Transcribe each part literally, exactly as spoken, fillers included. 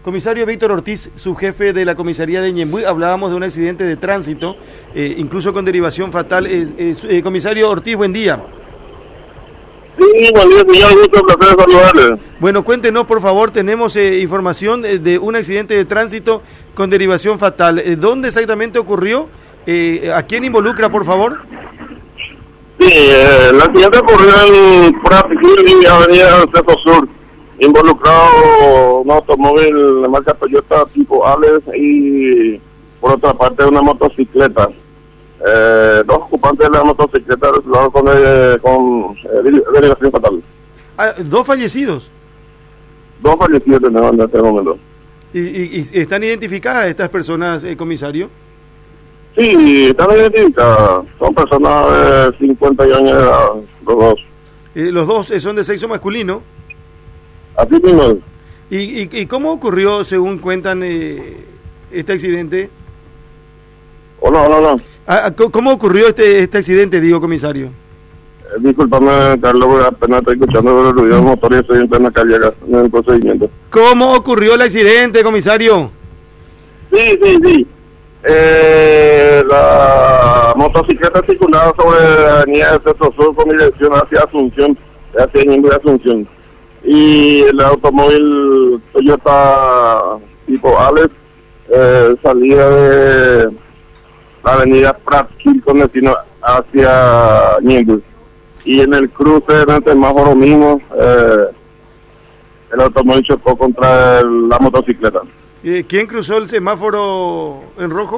Comisario Víctor Ortiz, subjefe de la comisaría de Ñemby, hablábamos de un accidente de tránsito, eh, incluso con derivación fatal. Eh, eh, eh, comisario Ortiz, buen día. Sí, buen día, señor, gusto, placer saludarle. Bueno, cuéntenos, por favor, tenemos eh, información de, de un accidente de tránsito con derivación fatal. Eh, ¿Dónde exactamente ocurrió? Eh, ¿A quién involucra, por favor? Sí, eh, el accidente ocurrió en Praticil y Avenida Centro Sur, involucrado un automóvil de marca Toyota tipo Alex y por otra parte una motocicleta. Eh, dos ocupantes de la motocicleta resultaron con, eh, con eh, derivación fatal. Ah, ¿dos fallecidos? Dos fallecidos tenemos en este momento. ¿Y, y, y están identificadas estas personas, eh, comisario? Sí, están identificadas. Son personas de cincuenta años de edad, los dos. Eh, los dos eh, son de sexo masculino. Así mismo. ¿Y, y, y cómo ocurrió, según cuentan, eh, este accidente? Hola, hola, hola. Ah, ¿Cómo ocurrió este este accidente, digo, comisario? Eh, disculpame, Carlos, porque apenas estoy escuchando el ruido del motor y estoy en la calle acá, en el procedimiento. ¿Cómo ocurrió el accidente, comisario? Sí, sí, sí. Eh, la motocicleta circulaba sobre la avenida de Centro Sur con dirección hacia Asunción, hacia Ñemby Asunción. Y el automóvil Toyota tipo Alex eh, salía de la avenida Praticil con destino hacia Ñemby. Y en el cruce, en el semáforo mismo, eh, el automóvil chocó contra el, la motocicleta. ¿Quién cruzó el semáforo en rojo?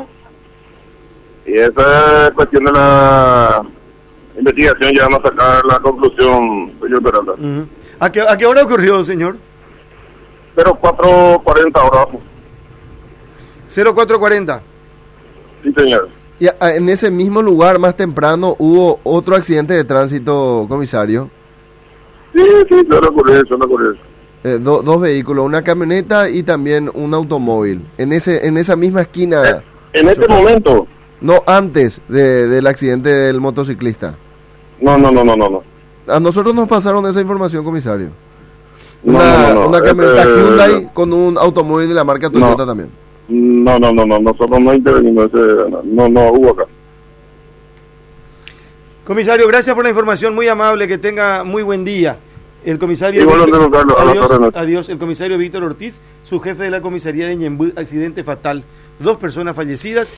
Y esa es cuestión de la investigación, ya vamos a sacar la conclusión, señor Peralta. Uh-huh. ¿A qué, ¿A qué hora ocurrió, señor? cero cuatro cuarenta ahora. cero cuatro cuarenta. Sí, señor. Y a, en ese mismo lugar, más temprano, hubo otro accidente de tránsito, comisario. Sí, sí, suele ocurrir, suele ocurrir. Eh, do, dos vehículos, una camioneta y también un automóvil. En ese en esa misma esquina. Eh, en este momento. No, antes de, del accidente del motociclista. No, no, no, no, no, no. A nosotros nos pasaron esa información, comisario. No, Una, no, no, no. una camioneta Este, Hyundai con un automóvil de la marca Toyota no. también. No, no, no, no, nosotros no intervenimos, ese, no, no hubo acá. Comisario, gracias por la información, muy amable, que tenga muy buen día. El comisario... Igual, Víctor, Carlos, a la adiós, tarde, adiós, el comisario Víctor Ortiz, su jefe de la comisaría de Ñemby, accidente fatal. Dos personas fallecidas.